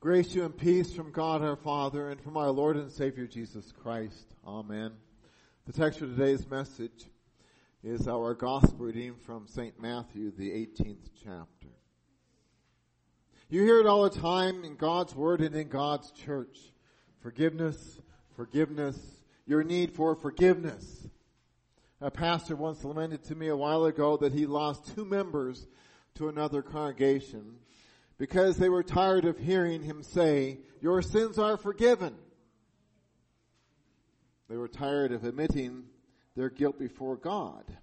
Grace to you and peace from God our Father and from our Lord and Savior Jesus Christ. Amen. The text for today's message is our gospel reading from St. Matthew, the 18th chapter. You hear it all the time in God's Word and in God's church. Forgiveness, forgiveness, your need for forgiveness. A pastor once lamented to me a while ago that he lost 2 members to another congregation because they were tired of hearing him say, "Your sins are forgiven." They were tired of admitting their guilt before God.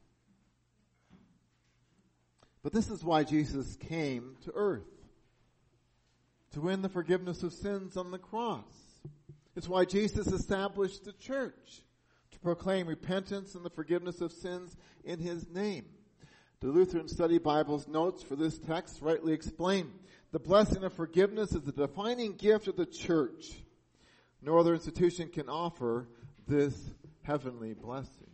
But this is why Jesus came to earth, to win the forgiveness of sins on the cross. It's why Jesus established the church, to proclaim repentance and the forgiveness of sins in his name. The Lutheran Study Bible's notes for this text rightly explain the blessing of forgiveness is the defining gift of the church. No other institution can offer this heavenly blessing.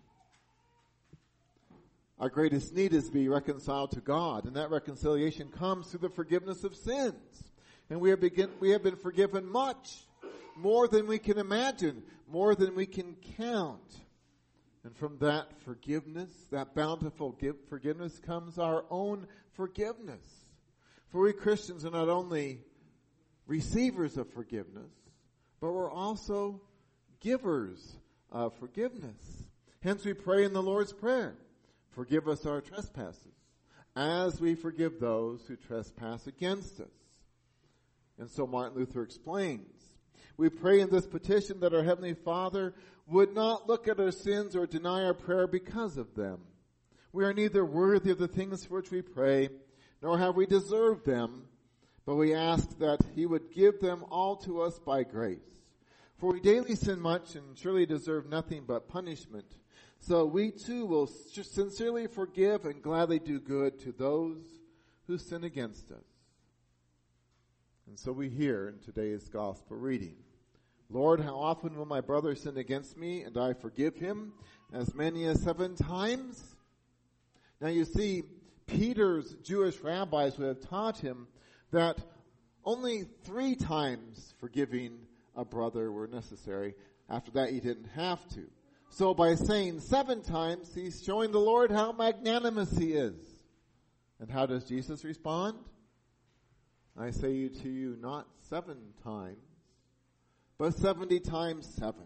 Our greatest need is to be reconciled to God, and that reconciliation comes through the forgiveness of sins. And we have been forgiven much, more than we can imagine, more than we can count. And from that forgiveness, that bountiful forgiveness, comes our own forgiveness. For we Christians are not only receivers of forgiveness, but we're also givers of forgiveness. Hence we pray in the Lord's Prayer, "Forgive us our trespasses, as we forgive those who trespass against us." And so Martin Luther explains, we pray in this petition that our Heavenly Father would not look at our sins or deny our prayer because of them. We are neither worthy of the things for which we pray, nor have we deserved them, but we ask that he would give them all to us by grace. For we daily sin much and surely deserve nothing but punishment. So we too will sincerely forgive and gladly do good to those who sin against us. And so we hear in today's gospel reading, "Lord, how often will my brother sin against me and I forgive him? As many as 7 times? Now you see, Peter's Jewish rabbis would have taught him that only 3 times forgiving a brother were necessary. After that, he didn't have to. So by saying 7 times, he's showing the Lord how magnanimous he is. And how does Jesus respond? "I say to you, not 7 times, but 70 times 7.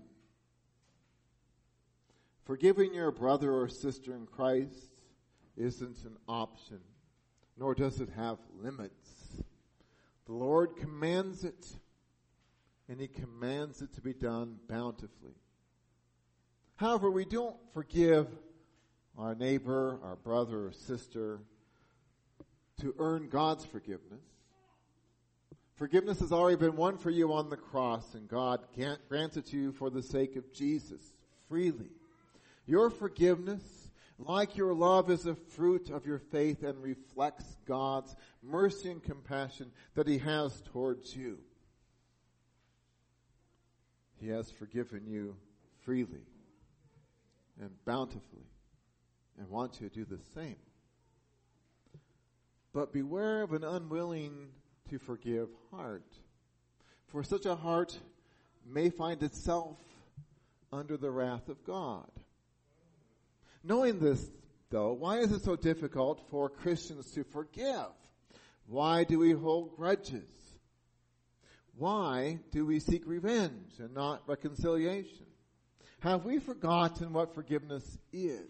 Forgiving your brother or sister in Christ isn't an option, nor does it have limits. The Lord commands it, and he commands it to be done bountifully. However, we don't forgive our neighbor, our brother or sister to earn God's forgiveness. Forgiveness has already been won for you on the cross, and God grants it to you for the sake of Jesus, freely. Your forgiveness, like your love, is a fruit of your faith and reflects God's mercy and compassion that he has towards you. He has forgiven you freely and bountifully and wants you to do the same. But beware of an unwilling to forgive heart. For such a heart may find itself under the wrath of God. Knowing this, though, why is it so difficult for Christians to forgive? Why do we hold grudges? Why do we seek revenge and not reconciliation? Have we forgotten what forgiveness is?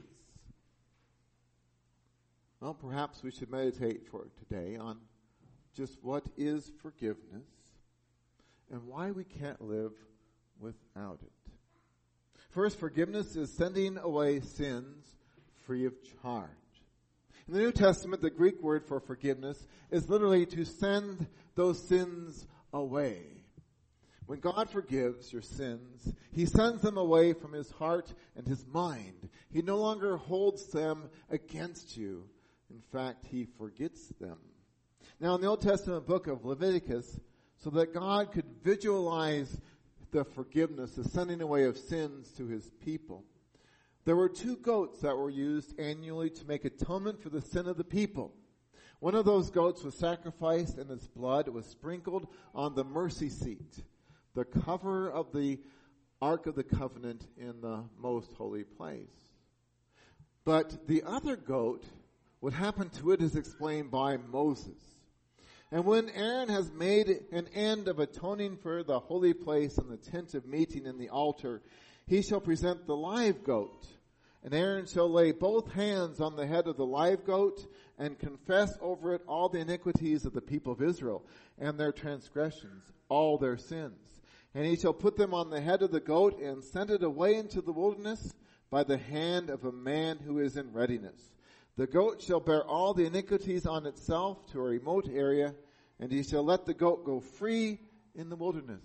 Well, perhaps we should meditate for today on just what is forgiveness and why we can't live without it. First, forgiveness is sending away sins free of charge. In the New Testament, the Greek word for forgiveness is literally to send those sins away. When God forgives your sins, he sends them away from his heart and his mind. He no longer holds them against you. In fact, he forgets them. Now, in the Old Testament book of Leviticus, so that God could visualize the forgiveness, the sending away of sins to his people, there were 2 goats that were used annually to make atonement for the sin of the people. One of those goats was sacrificed, and its blood was sprinkled on the mercy seat, the cover of the Ark of the Covenant in the most holy place. But the other goat, what happened to it is explained by Moses. And when Aaron has made an end of atoning for the holy place and the tent of meeting and the altar, he shall present the live goat. And Aaron shall lay both hands on the head of the live goat and confess over it all the iniquities of the people of Israel and their transgressions, all their sins. And he shall put them on the head of the goat and send it away into the wilderness by the hand of a man who is in readiness. The goat shall bear all the iniquities on itself to a remote area, and he shall let the goat go free in the wilderness.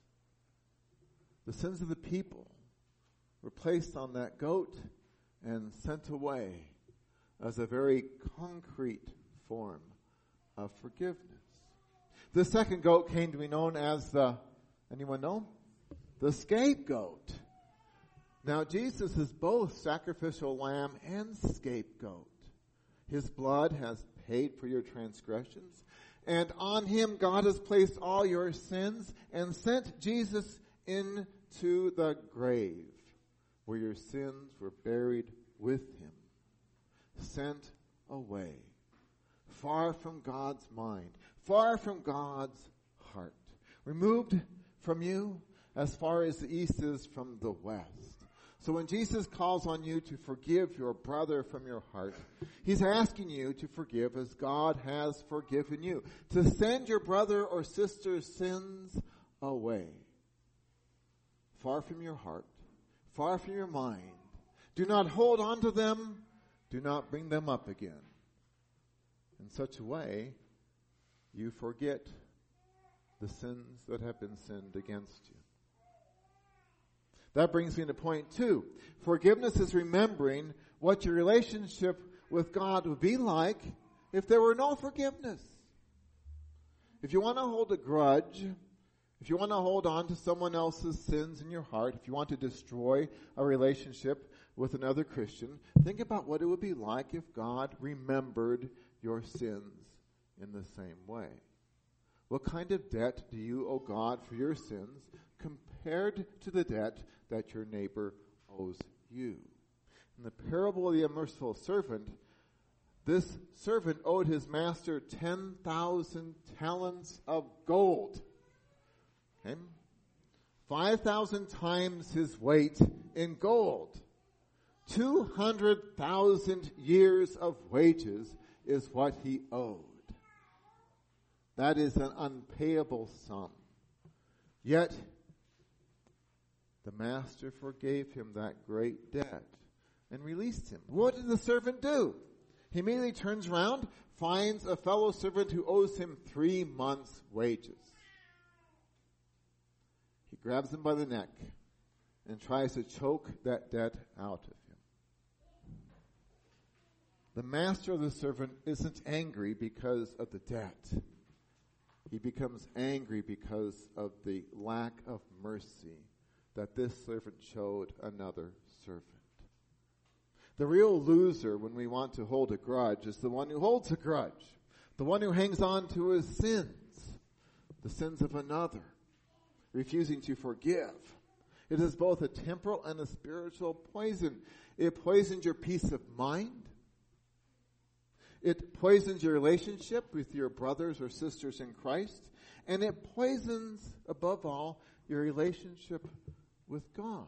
The sins of the people were placed on that goat and sent away as a very concrete form of forgiveness. The second goat came to be known as anyone know? The scapegoat. Now Jesus is both sacrificial lamb and scapegoat. His blood has paid for your transgressions, and on him God has placed all your sins and sent Jesus into the grave, where your sins were buried with him, sent away, far from God's mind, far from God's heart, removed from you as far as the east is from the west. So when Jesus calls on you to forgive your brother from your heart, he's asking you to forgive as God has forgiven you, to send your brother or sister's sins away, far from your heart, far from your mind. Do not hold on to them. Do not bring them up again. In such a way, you forget the sins that have been sinned against you. That brings me to point 2. Forgiveness is remembering what your relationship with God would be like if there were no forgiveness. If you want to hold a grudge, if you want to hold on to someone else's sins in your heart, if you want to destroy a relationship with another Christian, think about what it would be like if God remembered your sins in the same way. What kind of debt do you owe God for your sins compared to the debt that your neighbor owes you? In the parable of the unmerciful servant, this servant owed his master 10,000 talents of gold. Okay? 5,000 times his weight in gold. 200,000 years of wages is what he owed. That is an unpayable sum. Yet, the master forgave him that great debt and released him. What did the servant do? He immediately turns around, finds a fellow servant who owes him 3 months' wages. He grabs him by the neck and tries to choke that debt out of him. The master of the servant isn't angry because of the debt. He becomes angry because of the lack of mercy that this servant showed another servant. The real loser when we want to hold a grudge is the one who holds a grudge, the one who hangs on to his sins, the sins of another, refusing to forgive. It is both a temporal and a spiritual poison. It poisons your peace of mind. It poisons your relationship with your brothers or sisters in Christ. And it poisons, above all, your relationship with God.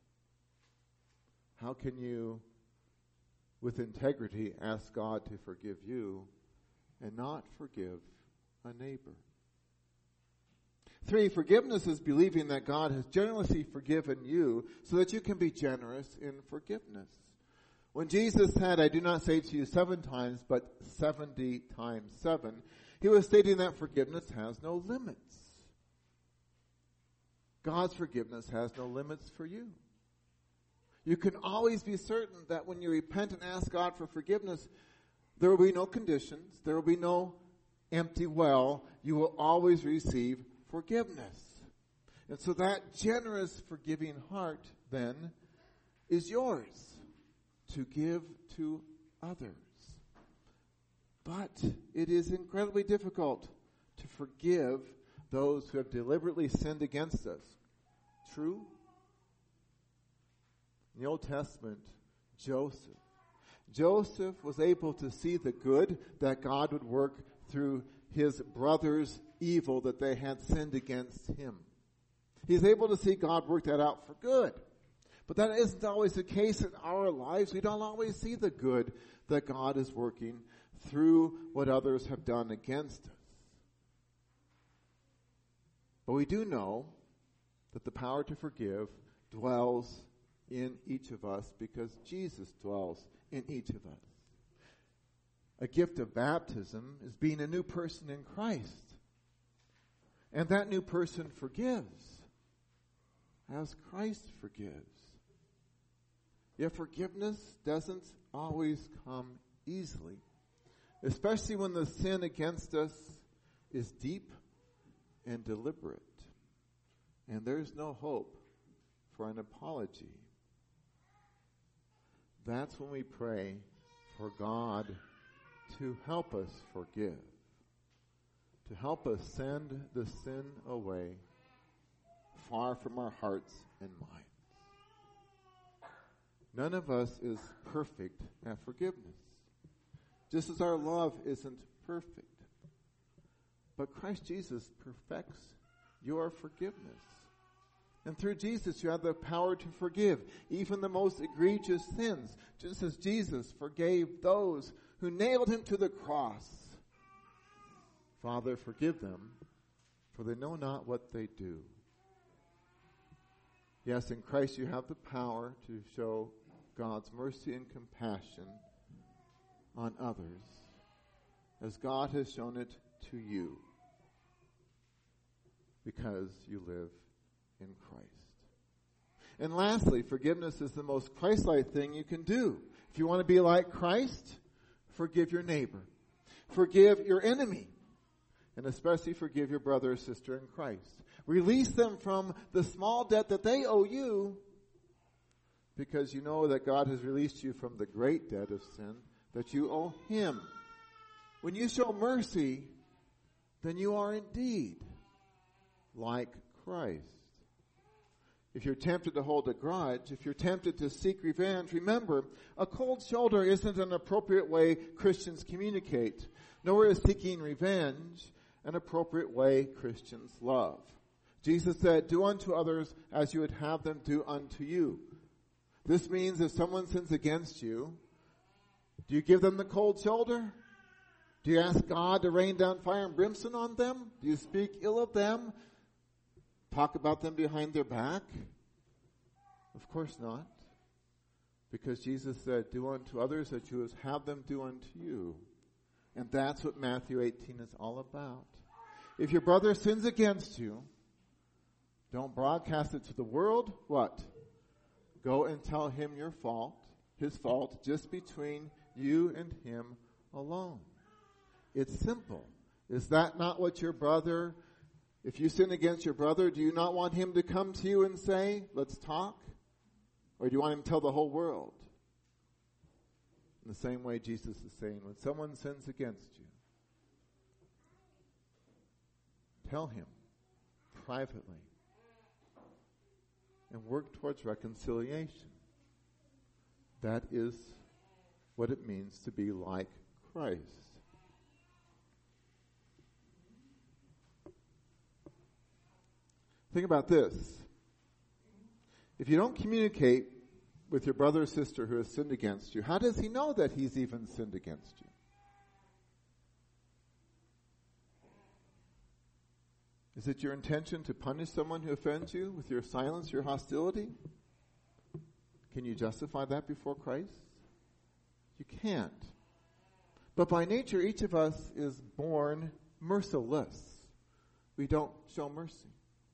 How can you, with integrity, ask God to forgive you and not forgive a neighbor? 3, forgiveness is believing that God has generously forgiven you so that you can be generous in forgiveness. When Jesus said, I do not say to you 7 times, but 70 times 7, he was stating that forgiveness has no limits. God's forgiveness has no limits for you. You can always be certain that when you repent and ask God for forgiveness, there will be no conditions, there will be no empty well. You will always receive forgiveness. And so that generous, forgiving heart, then, is yours to give to others. But it is incredibly difficult to forgive those who have deliberately sinned against us. True? In the Old Testament, Joseph was able to see the good that God would work through his brothers' evil that they had sinned against him. He's able to see God work that out for good. But that isn't always the case in our lives. We don't always see the good that God is working through what others have done against us. But we do know that the power to forgive dwells in each of us because Jesus dwells in each of us. A gift of baptism is being a new person in Christ. And that new person forgives as Christ forgives. Yet forgiveness doesn't always come easily, especially when the sin against us is deep and deliberate. And there's no hope for an apology. That's when we pray for God to help us forgive, to help us send the sin away far from our hearts and minds. None of us is perfect at forgiveness, just as our love isn't perfect. But Christ Jesus perfects your forgiveness. And through Jesus, you have the power to forgive even the most egregious sins, just as Jesus forgave those who nailed him to the cross. Father, forgive them, for they know not what they do. Yes, in Christ you have the power to show God's mercy and compassion on others, as God has shown it to you, because you live in Christ. And lastly, forgiveness is the most Christ-like thing you can do. If you want to be like Christ, forgive your neighbor. Forgive your enemy. And especially forgive your brother or sister in Christ. Release them from the small debt that they owe you, because you know that God has released you from the great debt of sin that you owe him. When you show mercy, then you are indeed like Christ. If you're tempted to hold a grudge, if you're tempted to seek revenge, remember, a cold shoulder isn't an appropriate way Christians communicate, nor is seeking revenge an appropriate way Christians love. Jesus said, "Do unto others as you would have them do unto you." This means if someone sins against you, do you give them the cold shoulder? Do you ask God to rain down fire and brimstone on them? Do you speak ill of them? Talk about them behind their back? Of course not. Because Jesus said, "Do unto others that you would have them do unto you." And that's what Matthew 18 is all about. If your brother sins against you, don't broadcast it to the world. What? Go and tell him your fault, his fault, just between you and him alone. It's simple. Is that not what your brother, if you sin against your brother, do you not want him to come to you and say, "Let's talk"? Or do you want him to tell the whole world? In the same way Jesus is saying, when someone sins against you, tell him privately and work towards reconciliation. That is what it means to be like Christ. Think about this. If you don't communicate with your brother or sister who has sinned against you, how does he know that he's even sinned against you? Is it your intention to punish someone who offends you with your silence, your hostility? Can you justify that before Christ? You can't. But by nature, each of us is born merciless. We don't show mercy.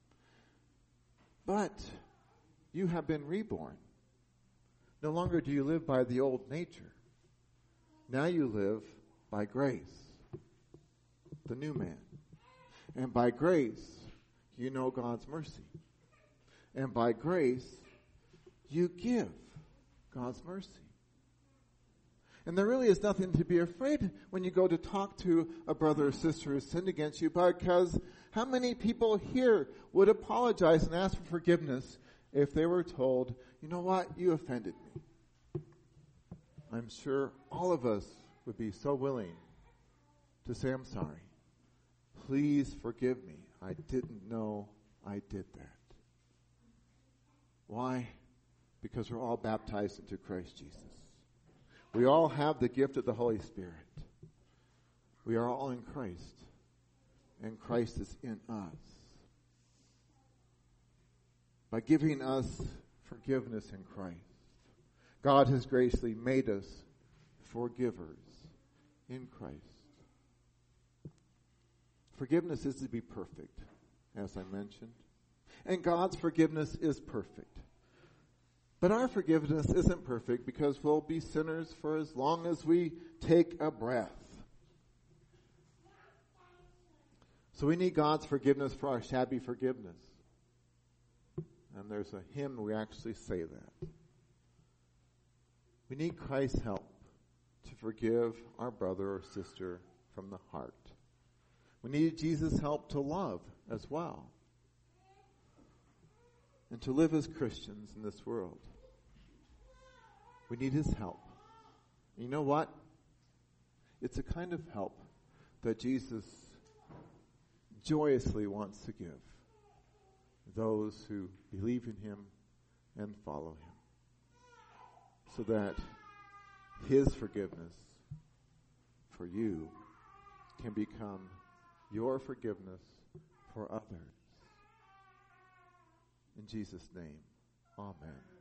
But you have been reborn. No longer do you live by the old nature. Now you live by grace, the new man. And by grace, you know God's mercy. And by grace, you give God's mercy. And there really is nothing to be afraid when you go to talk to a brother or sister who sinned against you, because how many people here would apologize and ask for forgiveness if they were told, you know what, you offended me? I'm sure all of us would be so willing to say, I'm sorry. Please forgive me. I didn't know I did that. Why? Because we're all baptized into Christ Jesus. We all have the gift of the Holy Spirit. We are all in Christ, and Christ is in us. By giving us forgiveness in Christ, God has graciously made us forgivers in Christ. Forgiveness is to be perfect, as I mentioned. And God's forgiveness is perfect. But our forgiveness isn't perfect because we'll be sinners for as long as we take a breath. So we need God's forgiveness for our shabby forgiveness. And there's a hymn we actually say that. We need Christ's help to forgive our brother or sister from the heart. We need Jesus' help to love as well, and to live as Christians in this world. We need his help. And you know what? It's a kind of help that Jesus joyously wants to give those who believe in him and follow him, so that his forgiveness for you can become your forgiveness for others. In Jesus' name, amen.